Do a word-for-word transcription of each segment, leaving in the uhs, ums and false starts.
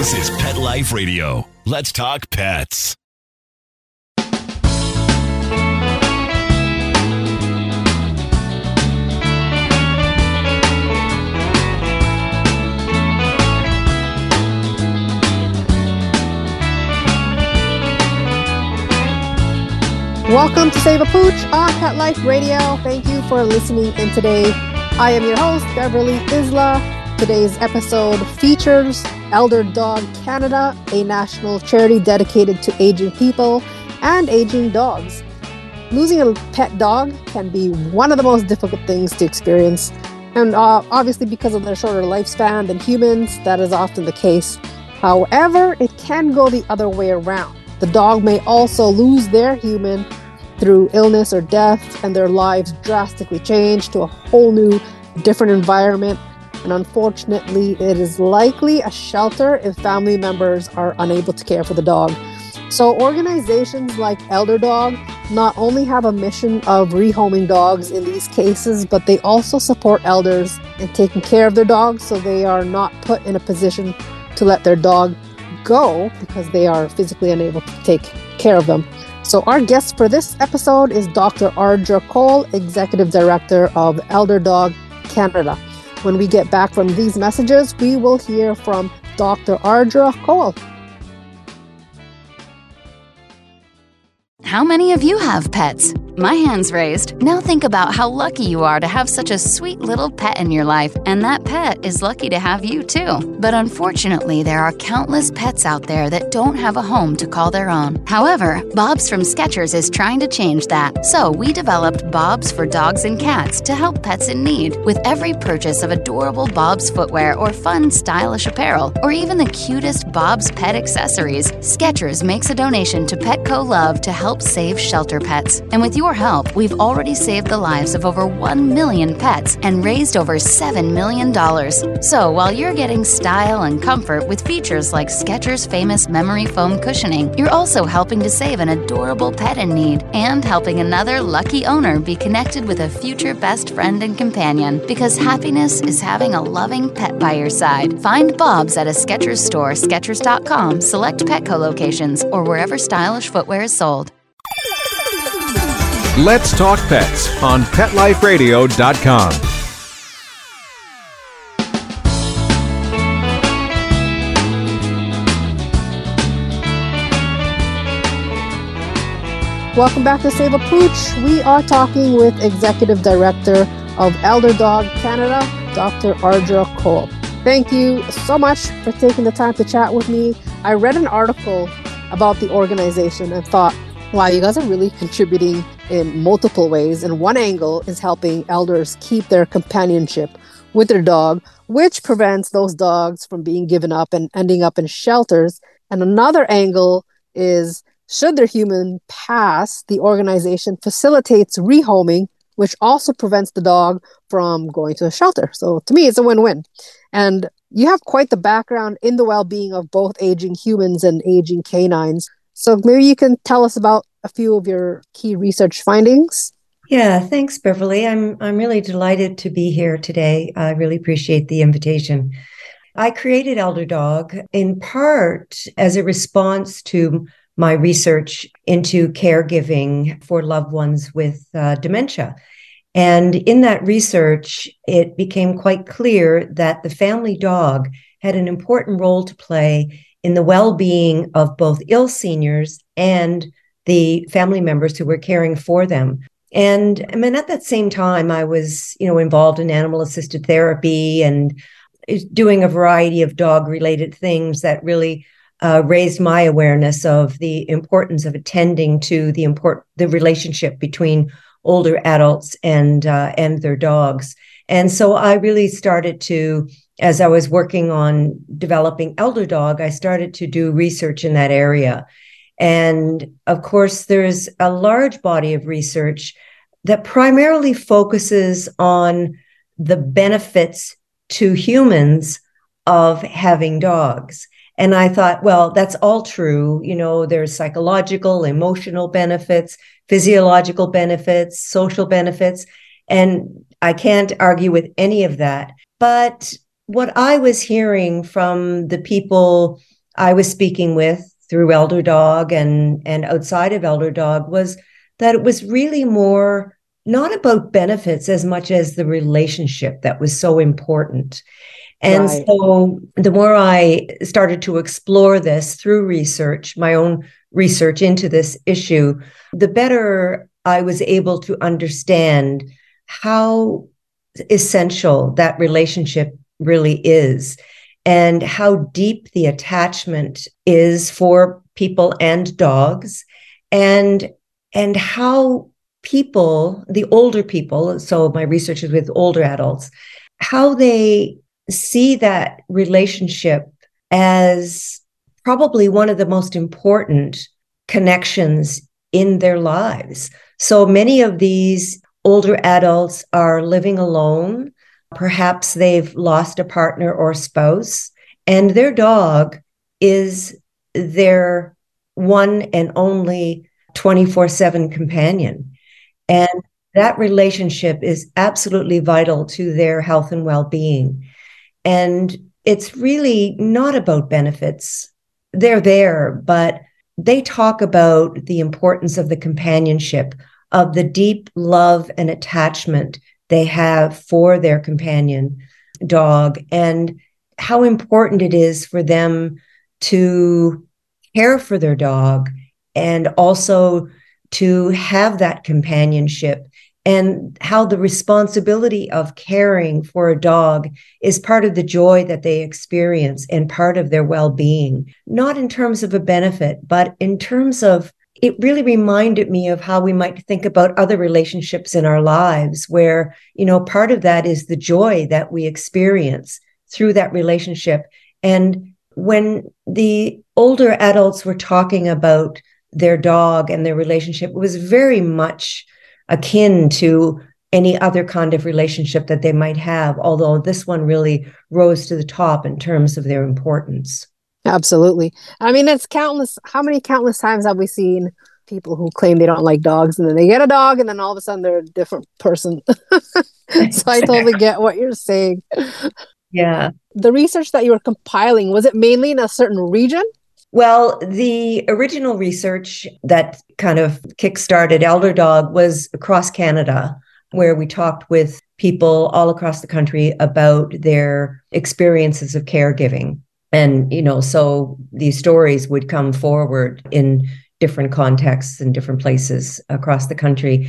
This is Pet Life Radio. Let's talk pets. Welcome to Save a Pooch on Pet Life Radio. Thank you for listening in today. I am your host, Beverly Isla. Today's episode features Elder Dog Canada, a national charity dedicated to aging people and aging dogs. Losing a pet dog can be one of the most difficult things to experience. And uh, obviously because of their shorter lifespan than humans, that is often the case. However, it can go the other way around. The dog may also lose their human through illness or death, and their lives drastically change to a whole new, different environment. And unfortunately, it is likely a shelter if family members are unable to care for the dog. So organizations like Elder Dog not only have a mission of rehoming dogs in these cases, but they also support elders in taking care of their dogs so they are not put in a position to let their dog go because they are physically unable to take care of them. So our guest for this episode is Doctor Ardra Cole, Executive Director of Elder Dog Canada. When we get back from these messages, we will hear from Doctor Ardra Cole. How many of you have pets? My hand's raised. Now think about how lucky you are to have such a sweet little pet in your life, and that pet is lucky to have you too. But unfortunately, there are countless pets out there that don't have a home to call their own. However, Bob's from Skechers is trying to change that. So we developed Bob's for dogs and cats to help pets in need. With every purchase of adorable Bob's footwear or fun, stylish apparel, or even the cutest Bob's pet accessories, Skechers makes a donation to Petco Love to help save shelter pets. And with your help, we've already saved the lives of over one million pets and raised over seven million dollars. So while you're getting style and comfort with features like Skechers' famous memory foam cushioning, you're also helping to save an adorable pet in need and helping another lucky owner be connected with a future best friend and companion, because happiness is having a loving pet by your side. Find Bob's at a Skechers store, Skechers dot com, select Petco locations, or wherever stylish footwear is sold. Let's Talk Pets on Pet Life Radio dot com. Welcome back to Save a Pooch. We are talking with Executive Director of Elder Dog Canada, Doctor Ardra Cole. Thank you so much for taking the time to chat with me. I read an article about the organization and thought, wow, you guys are really contributing in multiple ways. And one angle is helping elders keep their companionship with their dog, which prevents those dogs from being given up and ending up in shelters. And another angle is, should their human pass, the organization facilitates rehoming, which also prevents the dog from going to a shelter. So to me, it's a win-win. And you have quite the background in the well-being of both aging humans and aging canines. So maybe you can tell us about a few of your key research findings. Yeah, thanks, Beverly. I'm I'm really delighted to be here today. I really appreciate the invitation. I created Elder Dog in part as a response to my research into caregiving for loved ones with uh, dementia. And in that research, it became quite clear that the family dog had an important role to play in the well-being of both ill seniors and the family members who were caring for them. And I mean, at that same time, I was, you know, involved in animal-assisted therapy and doing a variety of dog-related things that really uh, raised my awareness of the importance of attending to the import the relationship between older adults and uh, and their dogs. And so I really started to, as I was working on developing Elder Dog, I started to do research in that area. And of course, there's a large body of research that primarily focuses on the benefits to humans of having dogs. And I thought, well, that's all true. You know, there's psychological, emotional benefits, physiological benefits, social benefits, and I can't argue with any of that. But what I was hearing from the people I was speaking with through Elder Dog and, and outside of Elder Dog was that it was really more not about benefits as much as the relationship that was so important. And right. So the more I started to explore this through research, my own research into this issue, the better I was able to understand how essential that relationship really is and how deep the attachment is for people and dogs, and and how people, the older people, so my research is with older adults, how they see that relationship as probably one of the most important connections in their lives. So many of these older adults are living alone. Perhaps they've lost a partner or spouse, and their dog is their one and only twenty-four seven companion. And that relationship is absolutely vital to their health and well-being. And it's really not about benefits. They're there, but they talk about the importance of the companionship, of the deep love and attachment they have for their companion dog, and how important it is for them to care for their dog and also to have that companionship, and how the responsibility of caring for a dog is part of the joy that they experience and part of their well-being, not in terms of a benefit, but in terms of, it really reminded me of how we might think about other relationships in our lives where, you know, part of that is the joy that we experience through that relationship. And when the older adults were talking about their dog and their relationship, it was very much akin to any other kind of relationship that they might have, although this one really rose to the top in terms of their importance. Absolutely. I mean, it's countless. How many countless times have we seen people who claim they don't like dogs and then they get a dog and then all of a sudden they're a different person? So I totally get what you're saying. Yeah. The research that you were compiling, was it mainly in a certain region? Well, the original research that kind of kickstarted Elder Dog was across Canada, where we talked with people all across the country about their experiences of caregiving. And, you know, so these stories would come forward in different contexts and different places across the country.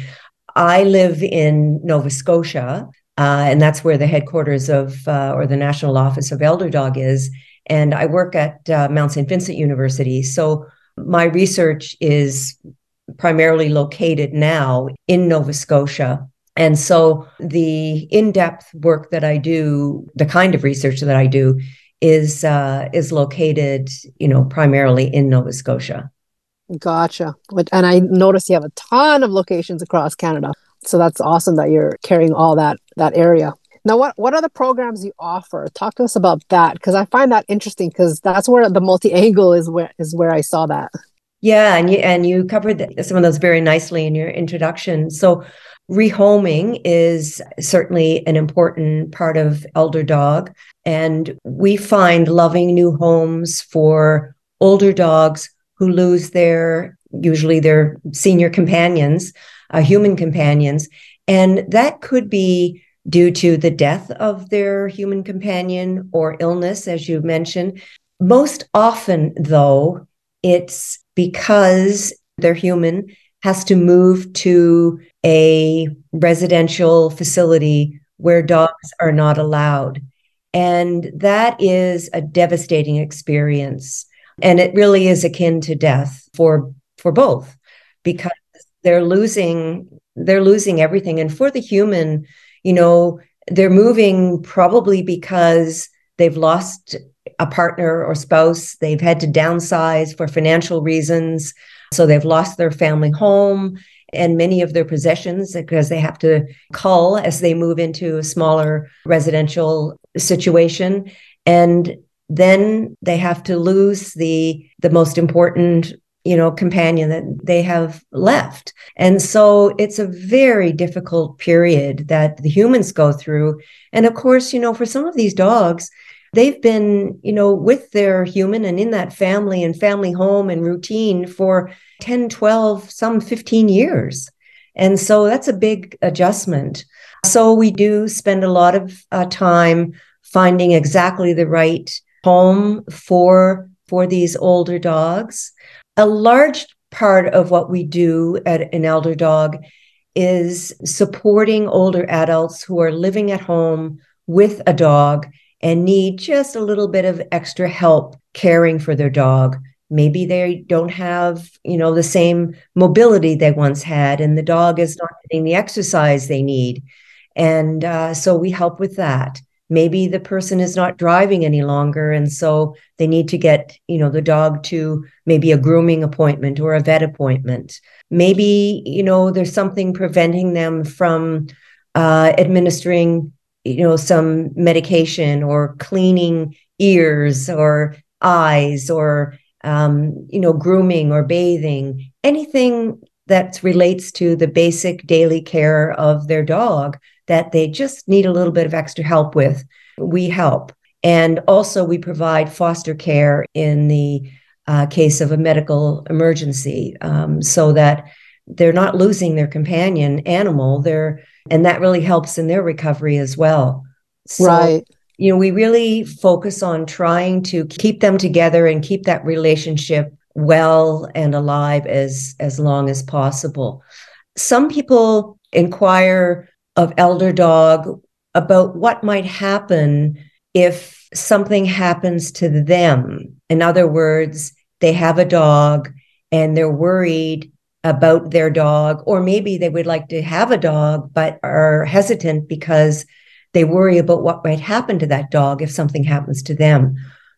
I live in Nova Scotia, uh, and that's where the headquarters of, uh, or the national office of Elder Dog is. And I work at uh, Mount Saint Vincent University. So my research is primarily located now in Nova Scotia. And so the in-depth work that I do, the kind of research that I do, is uh, is located, you know, primarily in Nova Scotia. Gotcha. And I noticed you have a ton of locations across Canada. So that's awesome that you're carrying all that that area. Now, what, what are the programs you offer? Talk to us about that, because I find that interesting, because that's where the multi-angle is where is where I saw that. Yeah, and you, and you covered the, some of those very nicely in your introduction. So rehoming is certainly an important part of Elder Dog, and we find loving new homes for older dogs who lose their, usually their senior companions, uh, human companions, and that could be due to the death of their human companion or illness, as you mentioned. Most often, though, it's because their human has to move to a residential facility where dogs are not allowed. And that is a devastating experience. And it really is akin to death for, for both, because they're losing, they're losing everything. And for the human, you know, they're moving probably because they've lost a partner or spouse. They've had to downsize for financial reasons. So they've lost their family home and many of their possessions because they have to cull as they move into a smaller residential situation. And then they have to lose the, the most important you know, companion that they have left. And so it's a very difficult period that the humans go through. And of course, you know, for some of these dogs, they've been, you know, with their human and in that family and family home and routine for ten, twelve, some fifteen years. And so that's a big adjustment. So we do spend a lot of uh, time finding exactly the right home for, for these older dogs. A large part of what we do at an elder dog is supporting older adults who are living at home with a dog and need just a little bit of extra help caring for their dog. Maybe they don't have, you know, the same mobility they once had, and the dog is not getting the exercise they need. And uh, so we help with that. Maybe the person is not driving any longer, and so they need to get, you know, the dog to maybe a grooming appointment or a vet appointment. Maybe, you know, there's something preventing them from uh, administering, you know, some medication or cleaning ears or eyes or, um, you know, grooming or bathing, anything that relates to the basic daily care of their dog that they just need a little bit of extra help with, we help. And also we provide foster care in the uh, case of a medical emergency, um, so that they're not losing their companion animal. They're, and that really helps in their recovery as well. So, right. You know, we really focus on trying to keep them together and keep that relationship well and alive as, as long as possible. Some people inquire of elder dog about what might happen if something happens to them. In other words, they have a dog and they're worried about their dog, or maybe they would like to have a dog but are hesitant because they worry about what might happen to that dog if something happens to them.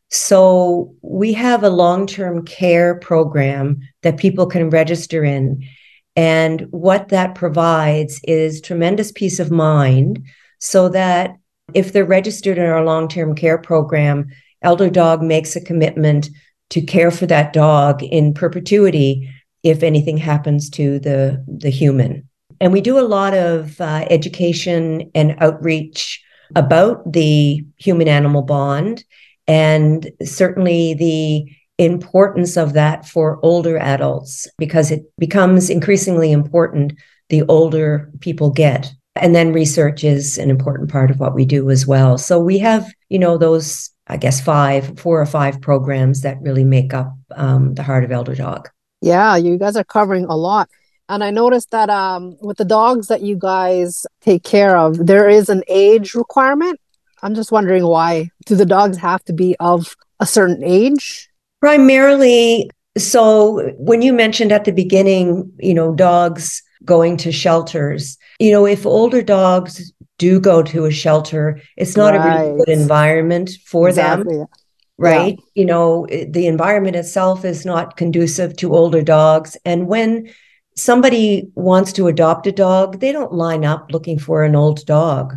So we have a long-term care program that people can register in. And what that provides is tremendous peace of mind, so that if they're registered in our long-term care program, Elder Dog makes a commitment to care for that dog in perpetuity if anything happens to the, the human. And we do a lot of uh, education and outreach about the human-animal bond, and certainly the importance of that for older adults, because it becomes increasingly important the older people get. And then research is an important part of what we do as well. So we have, you know, those, I guess, five, four or five programs that really make up um, the Heart of Elder Dog. Yeah, you guys are covering a lot. And I noticed that um, with the dogs that you guys take care of, there is an age requirement. I'm just wondering why. Do the dogs have to be of a certain age? Primarily, so when you mentioned at the beginning, you know, dogs going to shelters, you know, if older dogs do go to a shelter, it's not right. a really good environment for exactly. them, right? Yeah. You know, the environment itself is not conducive to older dogs. And when somebody wants to adopt a dog, they don't line up looking for an old dog.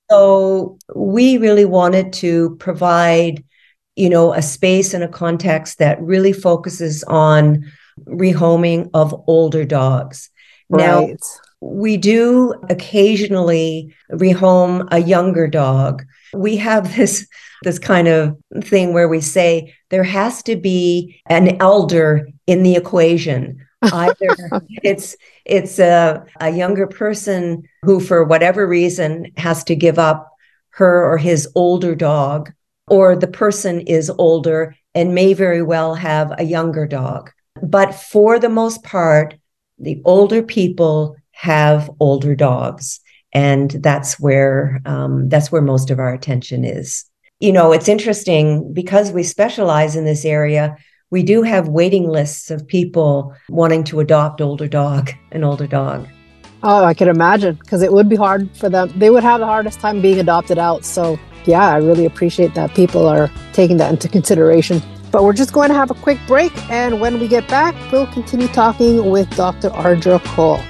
So we really wanted to provide, you know, a space and a context that really focuses on rehoming of older dogs. Right. Now, we do occasionally rehome a younger dog. We have this, this kind of thing where we say there has to be an elder in the equation. Either it's it's a, a younger person who, for whatever reason, has to give up her or his older dog, or the person is older and may very well have a younger dog. But for the most part, the older people have older dogs, and that's where um, that's where most of our attention is. You know, it's interesting because we specialize in this area. We do have waiting lists of people wanting to adopt older dog, an older dog. Oh, I can imagine, because it would be hard for them. They would have the hardest time being adopted out. So yeah, I really appreciate that people are taking that into consideration. But we're just going to have a quick break. And when we get back, we'll continue talking with Doctor Ardra Cole.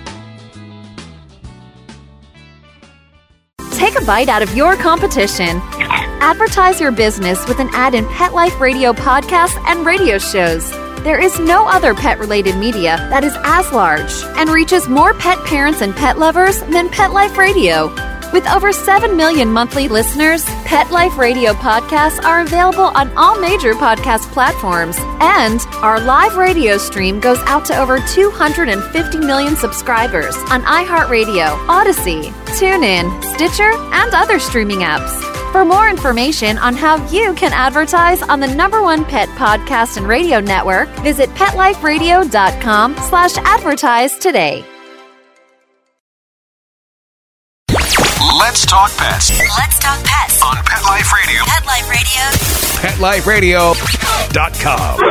Take a bite out of your competition. Advertise your business with an ad in Pet Life Radio podcasts and radio shows. There is no other pet-related media that is as large and reaches more pet parents and pet lovers than Pet Life Radio. With over seven million monthly listeners, Pet Life Radio podcasts are available on all major podcast platforms. And our live radio stream goes out to over two hundred fifty million subscribers on iHeartRadio, Odyssey, TuneIn, Stitcher, and other streaming apps. For more information on how you can advertise on the number one pet podcast and radio network, visit PetLifeRadio.com slash advertise today. Let's talk pets Let's talk pets on Pet Life Radio. Pet Life Radio. Pet Life Radio dot com.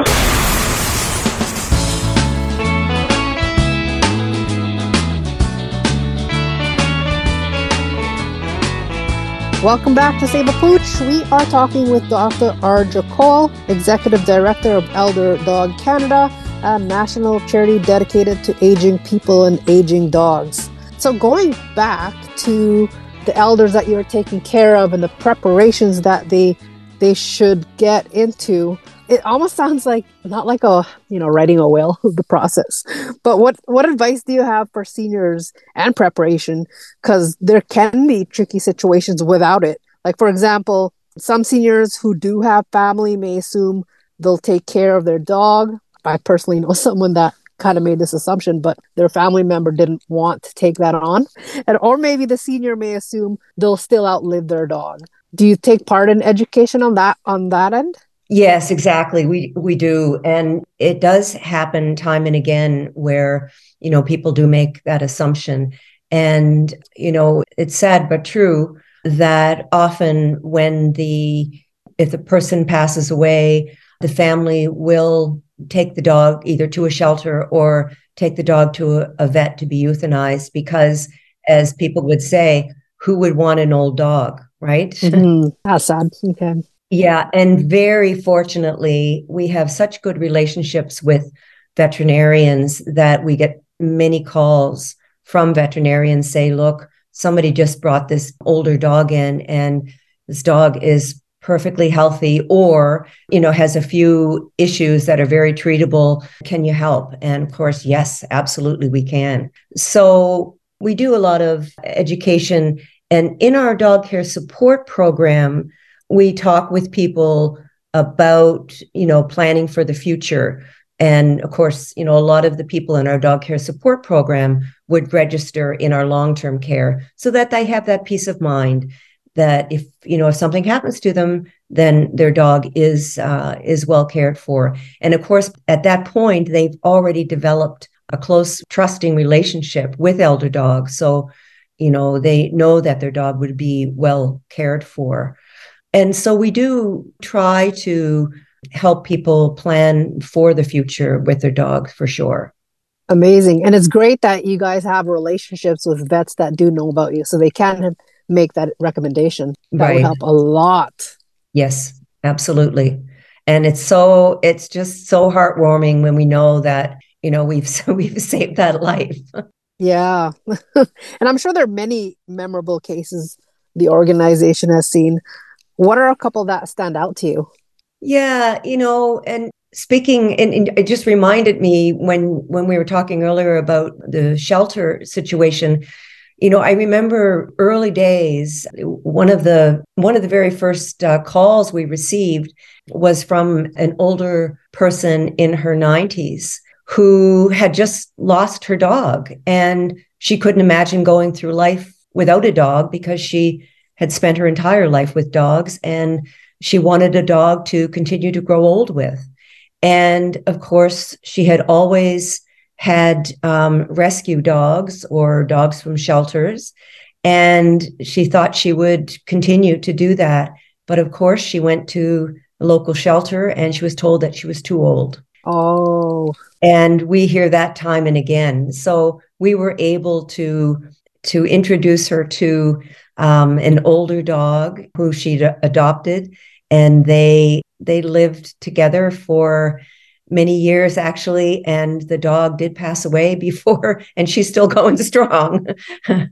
Welcome back to Save a Pooch. We are talking with Doctor Arja Kaul, Executive Director of Elder Dog Canada, a national charity dedicated to aging people and aging dogs. So going back to the elders that you're taking care of and the preparations that they they should get into, it almost sounds like not like a, you know, writing a will, the process. But what, what advice do you have for seniors and preparation? Because there can be tricky situations without it. Like, for example, some seniors who do have family may assume they'll take care of their dog. I personally know someone that kind of made this assumption, but their family member didn't want to take that on. And or maybe the senior may assume they'll still outlive their dog. Do you take part in education on that on that end? Yes, exactly. We we do. And it does happen time and again where, you know, people do make that assumption. And, you know, it's sad but true that often when the, if the person passes away, the family will take the dog either to a shelter or take the dog to a, a vet to be euthanized because, as people would say, who would want an old dog, right? Mm-hmm. That's sad. Okay. Yeah. And very fortunately, we have such good relationships with veterinarians that we get many calls from veterinarians say, look, somebody just brought this older dog in and this dog is perfectly healthy or, you know, has a few issues that are very treatable. Can you help? And of course, yes, absolutely, we can. So we do a lot of education. And in our dog care support program, we talk with people about, you know, planning for the future. And of course, you know, a lot of the people in our dog care support program would register in our long-term care so that they have that peace of mind that if, you know, if something happens to them, then their dog is uh, is well cared for. And of course, at that point, they've already developed a close, trusting relationship with elder dogs. So, you know, they know that their dog would be well cared for. And so we do try to help people plan for the future with their dog, for sure. Amazing. And it's great that you guys have relationships with vets that do know about you so they can make that recommendation. That Right. would help a lot. Yes, absolutely. And it's so, it's just so heartwarming when we know that, you know, we've, we've saved that life. Yeah. And I'm sure there are many memorable cases the organization has seen. What are a couple that stand out to you? Yeah, you know, and speaking, and, and it just reminded me when when we were talking earlier about the shelter situation. You know, I remember early days. One of the one of the very first uh, calls we received was from an older person in her nineties who had just lost her dog, and she couldn't imagine going through life without a dog because she had spent her entire life with dogs, and she wanted a dog to continue to grow old with. And of course, she had always had um, rescue dogs or dogs from shelters, and she thought she would continue to do that. But of course, she went to a local shelter and she was told that she was too old. Oh. And we hear that time and again. So we were able to, to introduce her to um, an older dog who she'd adopted, and they they lived together for many years, actually, and the dog did pass away before, and she's still going strong.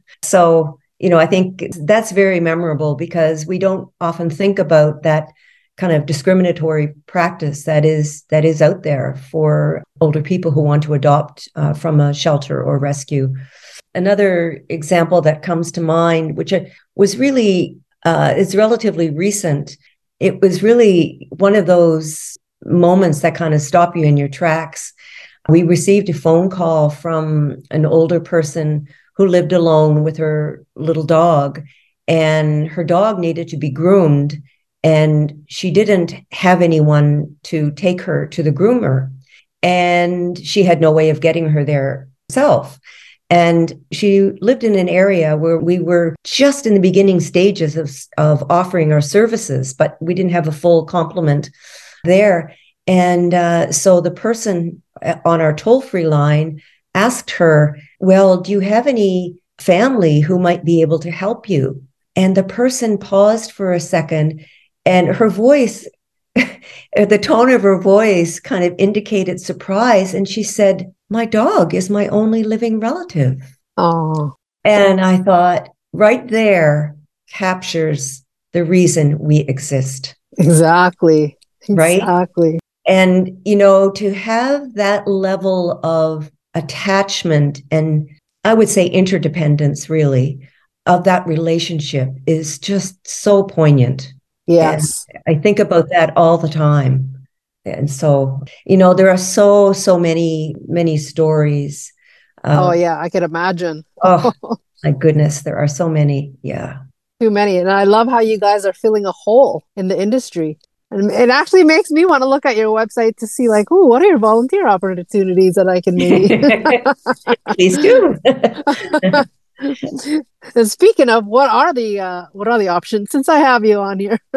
So, you know, I think that's very memorable because we don't often think about that kind of discriminatory practice that is that is out there for older people who want to adopt uh, from a shelter or rescue. Another example that comes to mind, which was really uh, is relatively recent, it was really one of those moments that kind of stop you in your tracks. We received a phone call from an older person who lived alone with her little dog, and her dog needed to be groomed, and she didn't have anyone to take her to the groomer, and she had no way of getting her there herself. And she lived in an area where we were just in the beginning stages of, of offering our services, but we didn't have a full complement there. And uh, so the person on our toll-free line asked her, well, do you have any family who might be able to help you? And the person paused for a second, and her voice, the tone of her voice kind of indicated surprise. And she said, my dog is my only living relative. Oh. And I thought, right there captures the reason we exist. Exactly. Right? Exactly. And, you know, to have that level of attachment and I would say interdependence, really, of that relationship is just so poignant. Yes. And I think about that all the time. And so, you know, there are so, so many, many stories. Um, oh, yeah, I could imagine. Oh, my goodness, there are so many. Yeah. Too many. And I love how you guys are filling a hole in the industry. And it actually makes me want to look at your website to see, like, oh, what are your volunteer opportunities that I can maybe... Please do. And speaking of, what are the uh, what are the options, since I have you on here?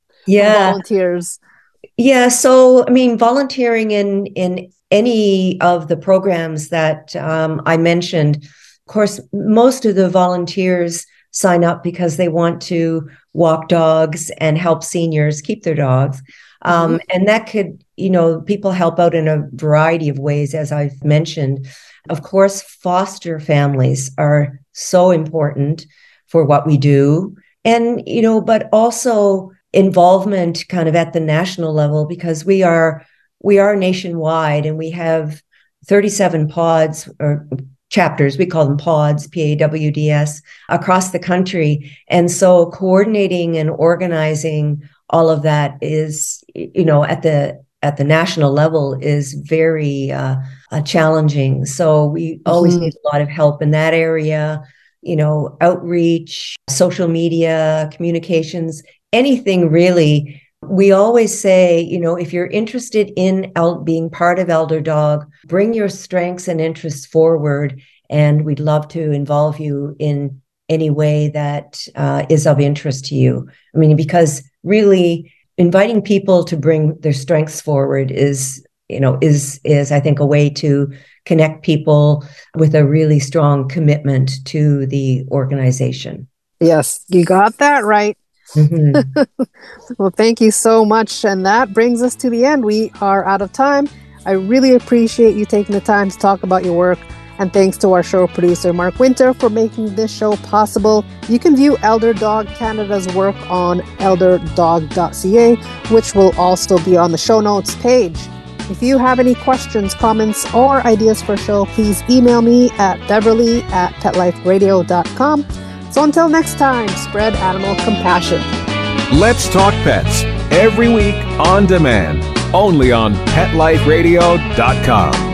Yeah. Volunteers. Yeah. So, I mean, volunteering in, in any of the programs that um, I mentioned, of course, most of the volunteers sign up because they want to walk dogs and help seniors keep their dogs. Um, mm-hmm. And that could, you know, people help out in a variety of ways, as I've mentioned. Of course, foster families are so important for what we do. And, you know, but also involvement kind of at the national level, because we are we are nationwide and we have thirty-seven pods or chapters, we call them pods, P A W D S, across the country. And so coordinating and organizing all of that is, you know, at the at the national level is very uh, uh, challenging. So we mm-hmm. always need a lot of help in that area, you know, outreach, social media, communications, anything really. We always say, you know, if you're interested in el- being part of Elder Dog, bring your strengths and interests forward, and we'd love to involve you in any way that uh, is of interest to you. I mean, because really inviting people to bring their strengths forward is, you know, is, is I think, a way to connect people with a really strong commitment to the organization. Yes, you got that right. Mm-hmm. Well, thank you so much. And that brings us to the end. We are out of time. I really appreciate you taking the time to talk about your work. And thanks to our show producer, Mark Winter, for making this show possible. You can view Elder Dog Canada's work on elder dog dot c a, which will also be on the show notes page. If you have any questions, comments, or ideas for a show, please email me at beverly at pet life radio dot com. So until next time, spread animal compassion. Let's Talk Pets, every week on demand, only on pet life radio dot com.